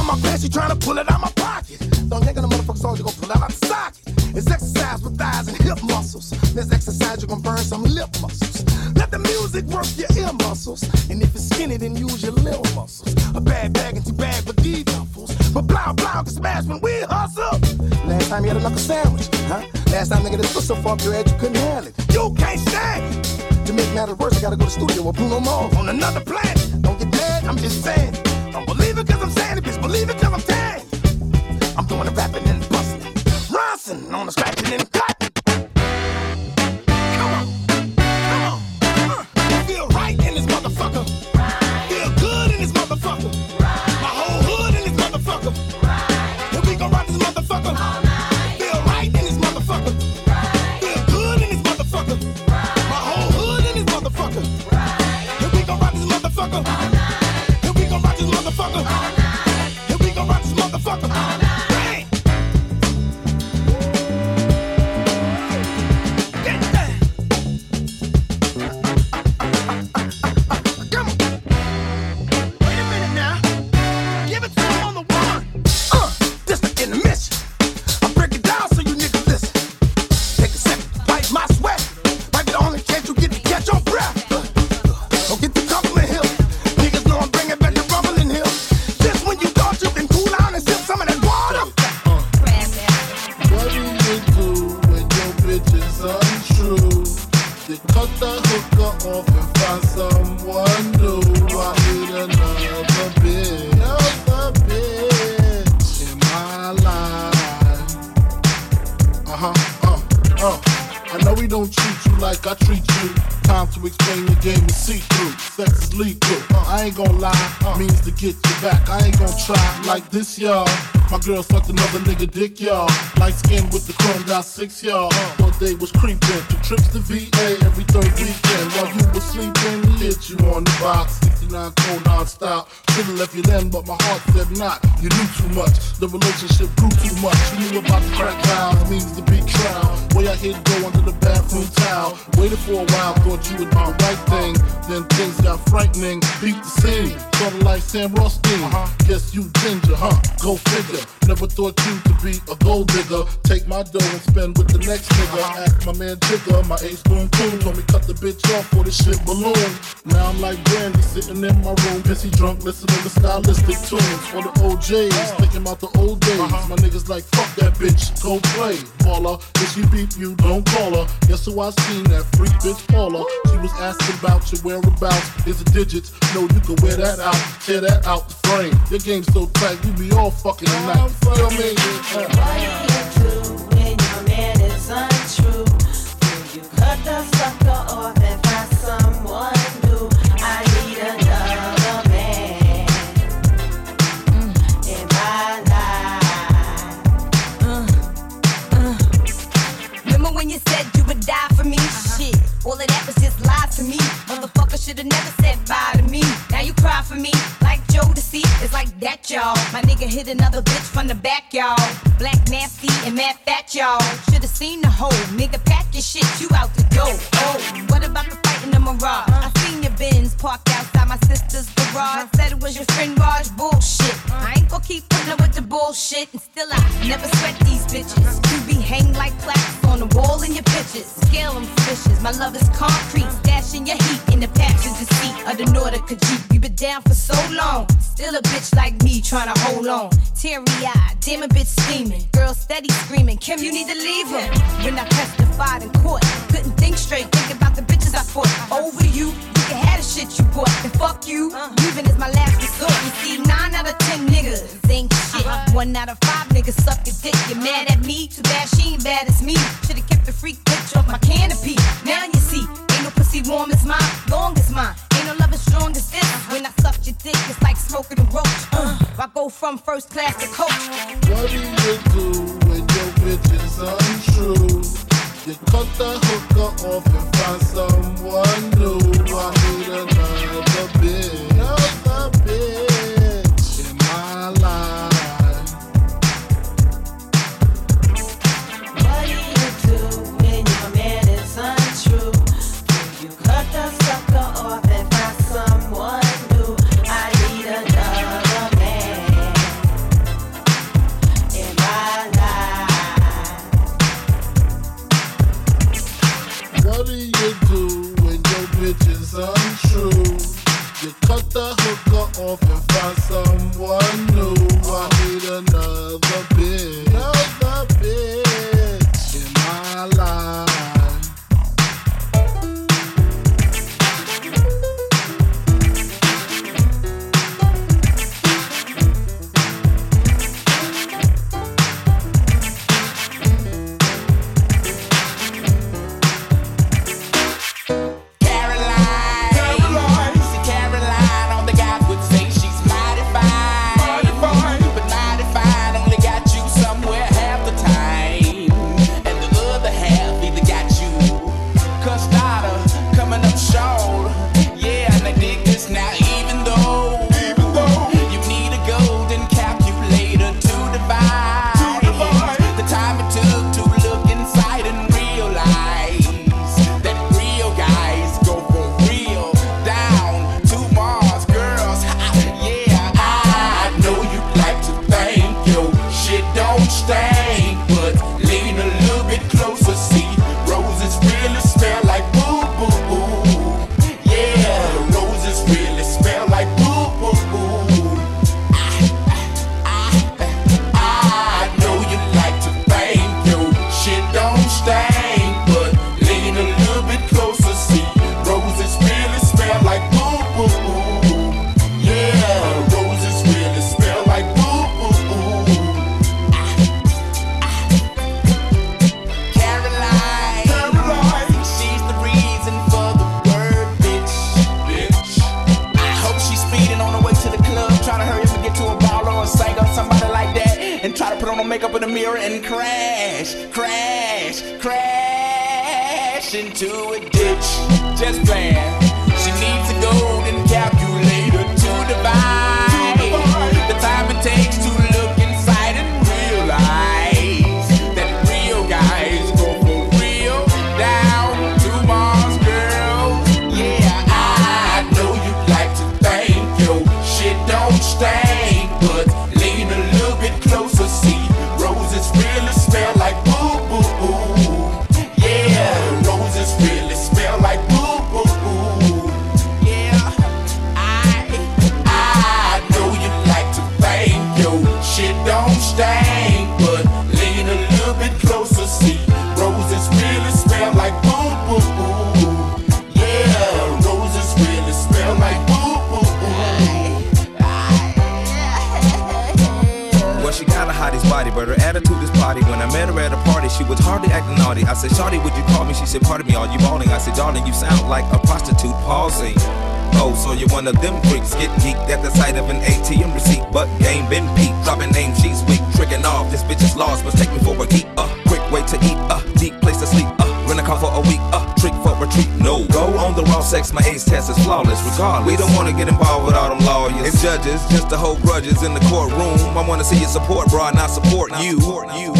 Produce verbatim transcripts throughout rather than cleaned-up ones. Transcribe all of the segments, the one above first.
my pants, she tryna pull it out my pocket. Don't yank on the motherfucking song, you gon' pull it out the socket. It's exercise with thighs and hip muscles. This exercise, you gon' burn some lip muscles. Let the music work your ear muscles. And if it's skinny, then use your little muscles. A bad bag and two bag with these duffels. But blah, blah, can smash when we hustle. Last time you had a knuckle sandwich, huh? Last time nigga, this was so far up your head you couldn't handle it. You can't stand it. To make matters worse, I gotta go to the studio with Bruno Mars on another planet. Don't get mad, I'm just saying. Don't believe it cause I'm saying it, bitch. Believe it cause I'm saying it. I'm doing the rapping and busting. Ronson on the scratching and cutting. Come on, come on. Uh, feel right in this motherfucker. Right. Feel good in this motherfucker. Right. My whole hood in this motherfucker. Right. And we gon' rock this motherfucker. All night. Feel right in this motherfucker. Right. Feel good in this motherfucker. Right. My whole hood in this motherfucker. Right. And we gon' rock this motherfucker. All night. And we gon' rock this motherfucker. All night. And we gon' rock this motherfucker. All night. Get you back, I ain't gon' try like this, y'all. My girl sucked another nigga dick, y'all. Light skin with the chrome dot six, y'all. One day was creeping, two trips to V A every third weekend. While you were sleeping, he hit you on the box. sixty-nine cold non-stop. Should've left you then, but my heart said not. You knew too much, the relationship grew too much. You knew about the crack vows, means the big trial. Way I hit go under the bathroom towel. Waited for a while, thought you would do the right thing. Then things got frightening, beat the scene. Sorta like Sam Rothstein. Uh-huh. Guess you ginger, huh? Go figure. Never thought you to be a gold digger. Take my dough and spend with the next nigga. Uh-huh. Ask my man Jigger, my ace spoon coon. Told me cut the bitch off for this shit balloon. Now I'm like Brandy, sitting in my room, pissy drunk, listening to stylistic tunes. For the O Js, uh-huh. thinking about the old days. Uh-huh. My niggas like, fuck that bitch, go play. Baller, if she beat you, don't call her. Guess who I seen, that freak bitch Paula. She was asking about your whereabouts. Is the digits, no, you can wear that out. Tear that out the frame. Your game's so tight, we be all fucking tonight. Feel me? Uh. Why you do when your man is untrue? Will you cut the sucker off and find someone new? I need another man mm. in my life. Uh, uh. Remember when you said you would die for me? Uh-huh. Shit, all of that was just lies to me. Motherfucker should've never said bye to me. Now you cry for me like Joe to see. It's like that, y'all. My nigga hit another bitch from the back, y'all. Black nasty and mad fat, y'all. Should've seen the whole nigga pack your shit, you out the door. Oh, what about the fight in the Mirage? I seen your Benz parked outside my sister's garage. Said it was your friend Raj, bullshit. I ain't gon' keep putting up with the bullshit. And still I never sweat these bitches. You be hang like plaques on the wall in your pictures. Scale them fishes, my love is concrete. Stashing your heat in the passenger seat of the Nordica Jeep. You been down for so long, still a bitch like me tryna hold on. Teary-eyed, damn a bitch steaming. Girl steady screaming, Kim, you need to leave him. When I testified in court, couldn't think straight, think about the bitches I fought. Over you, you can have the shit you bought. And fuck you, leaving is my last resort. You see, nine out of ten niggas ain't shit. One out of five niggas suck your dick. You mad at me? Too bad she ain't bad as me. Should've kept the freak bitch off my canopy. Now you see, ain't no pussy warm as mine, long as mine. Ain't no love as strong as this. When I suck your dick, it's like smoking a roach. Uh, I go from first class to coach. What do you do when your bitch is untrue? You cut the hooker off and find someone new. I need another bitch, another bitch in my life. What do you do when your man is untrue? You cut the sucker off and find someone new. I need another man find someone new. I need another bitch, another bitch in my life. Makeup in the mirror and crash, crash, crash into a ditch. Just playing. She needs a golden calculator to divide the time it takes to look inside and realize that real guys go for real down to Mars, girls. Yeah, I know you like to think your shit don't stink, but lean a little bit closer, see. Roses really smell like boo boo boo. Yeah, roses really smell like boo boo boo. Yeah, I I know you like to think your shit don't stink, but lean a little bit closer, see. Roses really smell like boo boo boo. Yeah, roses really smell like boo boo boo. Well, she got a hottie's body, but her attitude is potty. When I met her at a party, she was hardly acting naughty. I said, Shawty, would you call me? She said, pardon me, are you balling? I said, darling, you sound like a prostitute pausing. Oh, so you're one of them freaks, get geeked at the sight of an A T M receipt, but game been peaked. Dropping names, she's weak, tricking off. This bitch is lost, must take me for a geek. Uh, quick way to eat, uh, deep place to sleep. Uh, rent a car for a week, uh, trick for retreat. No, go on the raw sex, my ace test is flawless. Regardless, we don't wanna get involved with all them lawyers and judges, just to hold grudges in the courtroom. I wanna see you support, bro, not support you. you.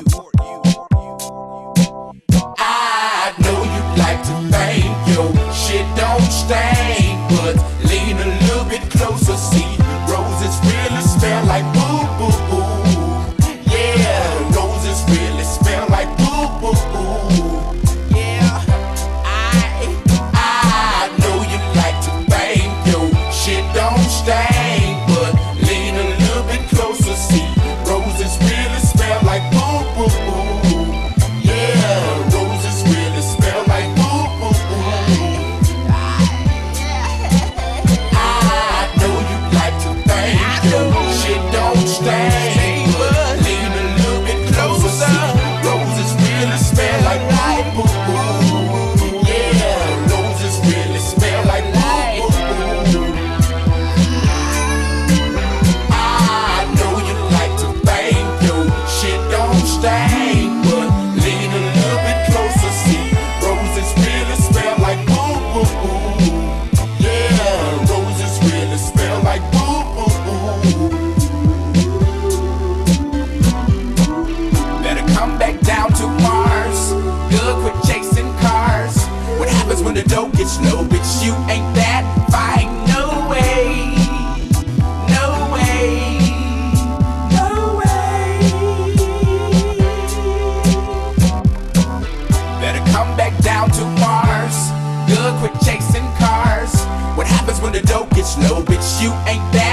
I know you like to think your shit don't stink, but lean a little bit closer, see. Roses really smell like boo boo boo. Yeah, roses really smell like boo boo boo. Yeah, I I know you like to think your shit don't stink, but lean a little bit closer, see. Roses really smell like boo boo boo. Yeah, roses really smell like boo boo boo. I know you like to think your shit don't stink, but lean a little bit closer, see. Roses really smell like boo boo boo. Yeah, roses really smell like boo boo boo. I know you like to think your shit don't stink, but lean a little bit closer, see. Roses really smell like boo boo boo. Yeah, roses really smell like boo boo boo. Better come back down to Mars. Good, quit chasing cars. What happens when the dough gets low? Bitch, you ain't that fine. No way. No way. No way. Better come back down to Mars. Good, quit chasing cars. What happens when the dough gets low? Bitch, you ain't that